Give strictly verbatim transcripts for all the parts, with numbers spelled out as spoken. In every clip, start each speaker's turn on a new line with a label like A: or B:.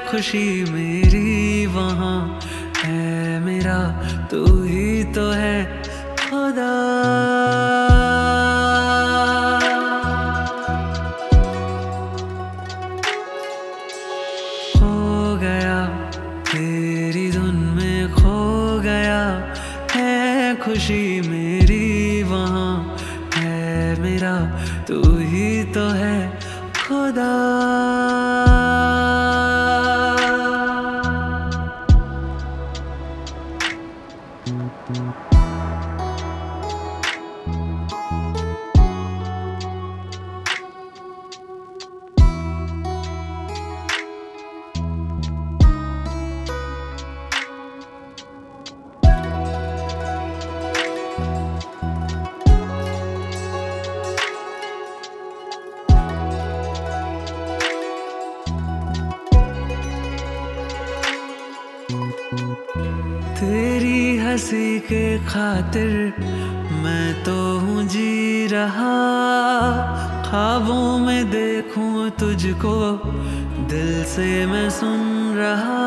A: खुशी मेरी वहाँ है मेरा तू ही तो है खुदा। खो गया तेरी धुन में खो गया है खुशी मेरी वहाँ है मेरा तू ही तो है खुदा। तेरी हंसी के खातिर मैं तो हूँ जी रहा, ख्वाबों में देखूं तुझको दिल से मैं सुन रहा।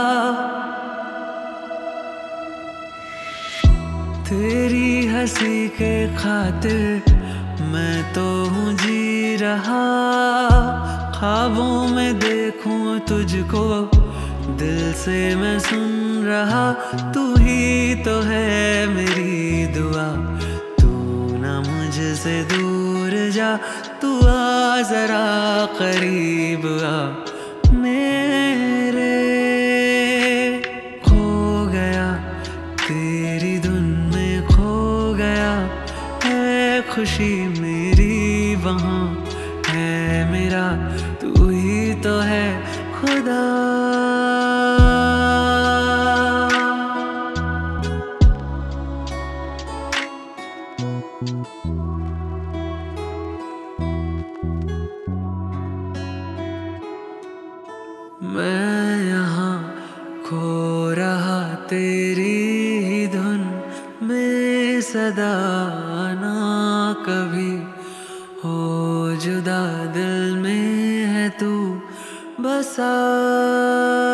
A: तेरी हंसी के खातिर मैं तो हूँ जी रहा, ख्वाबों में देखूं तुझको दिल से मैं सुन रहा। तू ही तो है मेरी दुआ, तू ना मुझसे दूर जा, तू आ जरा करीब आ मेरे। खो गया तेरी धुन में खो गया है खुशी मेरी वहाँ है मेरा तू ही तो है खुदा। मैं यहाँ खो रहा तेरी ही धुन में सदा, ना कभी हो जुदा दिल में है तू बसा।